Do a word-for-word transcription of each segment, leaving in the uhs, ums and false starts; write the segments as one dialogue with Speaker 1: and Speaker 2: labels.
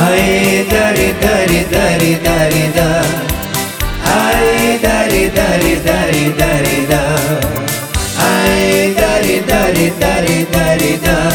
Speaker 1: Ай, дари, дари, дари, дари, да. Ай, дари, дари, дари, дари, да. Ай, дари, дари, дари, дари, да.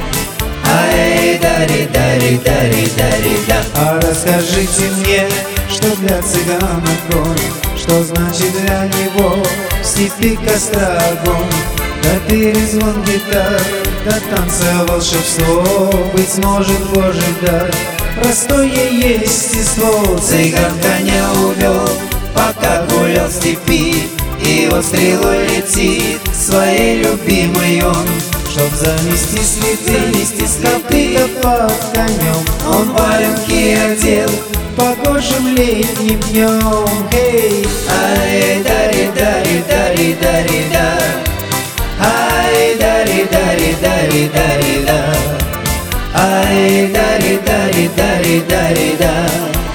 Speaker 1: Ай, дари, дари, дари, дари, да.
Speaker 2: А расскажите мне, что для цыгана огонь, что значит для него в степи костра огонь. Да перезвон гитар, до танца волшебство, быть может Божий дар, простое естество.
Speaker 1: Цыган коня увел, пока гулял в степи, и вот стрелой летит своей любимой он.
Speaker 2: Чтоб замести следы,
Speaker 1: Замести следы,
Speaker 2: копыта под конем,
Speaker 1: он валенки одел
Speaker 2: погожим летним днем. Эй,
Speaker 1: ай, дари, дари, дари, дари, да. Ай, дари, дари, дари, дари, да. Ай, дари, дари, дари, дари, да.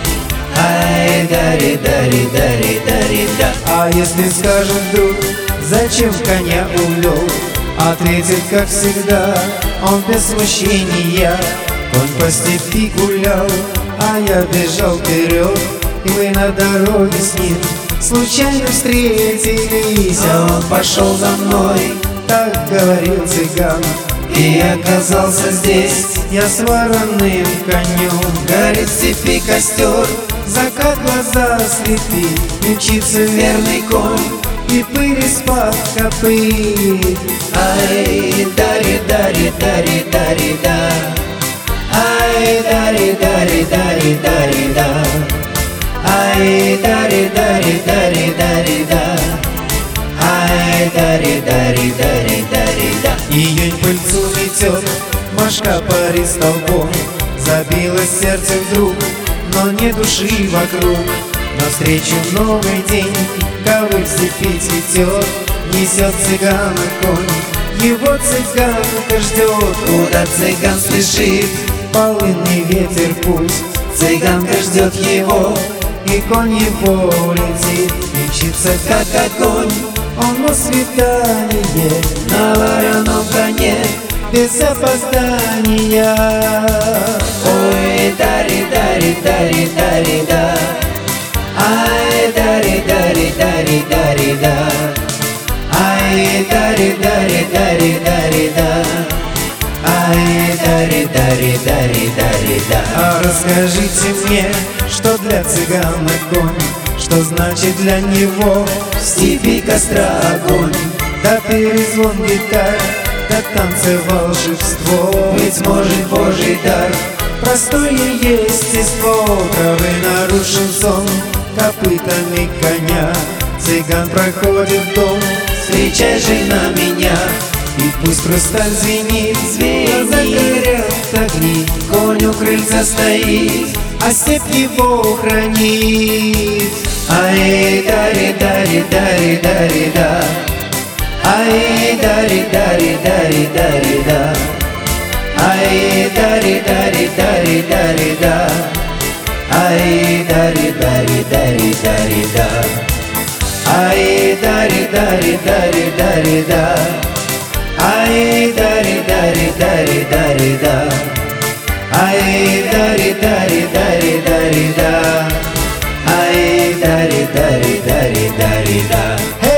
Speaker 1: Ай, дари, дари, дари, дари, да.
Speaker 2: а если скажет вдруг, зачем коня увел, ответит, как всегда, он без смущения. Конь по степи гулял, а я бежал вперед, и мы на дороге с ним случайно встретились.
Speaker 1: А он пошел за мной,
Speaker 2: Так говорил цыган,
Speaker 1: и оказался здесь.
Speaker 2: я с вороным конем.
Speaker 1: Горит в степи костер,
Speaker 2: Закат глаза слепит, и мчится
Speaker 1: верный конь.
Speaker 2: и пыль из-под копыт.
Speaker 1: Ай, дари, дари, дари, дари, да. Ай, дари, дари, дари, дари, да. Ай, дари, дари, дари, дари, да. Ай, дари, дари, дари, дари, да.
Speaker 2: Июнь пыльцу метет, Машка парит столбом, забилось сердце вдруг, но не души вокруг. Навстречу новый день, ковыль в степи цветет, несет цыгана конь, его цыганка ждет.
Speaker 1: Куда цыган спешит,
Speaker 2: Полынный ветер пусть,
Speaker 1: цыганка ждет его,
Speaker 2: и конь его летит, и мчится
Speaker 1: как огонь
Speaker 2: он на свидание,
Speaker 1: на вороном коне.
Speaker 2: без опоздания.
Speaker 1: Ой, дари, дари, дари, дари, да. Ай, дари, дари, дари, дари, да. Ай, дари, дари, дари, дари, да. Ай, дари, дари, дари, дари, да.
Speaker 2: А расскажите мне, что для цыгана конь, что значит для него
Speaker 1: В степи костра огонь,
Speaker 2: да перезвон гитар, да танцы волшебство.
Speaker 1: быть может Божий дар,
Speaker 2: Простое естество, травы нарушен сон, копытами коня. Цыган проходит в дом,
Speaker 1: встречай же на меня.
Speaker 2: и пусть хрусталь звенит,
Speaker 1: Звенит.
Speaker 2: глаза горят огни,
Speaker 1: Конь у крыльца стоит,
Speaker 2: а степь его хранит.
Speaker 1: ай, дари, дари, дари, дари, да. Ай, дари, дари, дари, дари, да. Ай, дари, дари, дари, дари, да. Ай, дари, дари, дари, дари, да. Ай, дари, дари, дари, дари, да. Ай, дари, дари, дари, дари, да. Ай, дари, дари, дари, дари, да. Ай, дари, дари, дари, дари, да.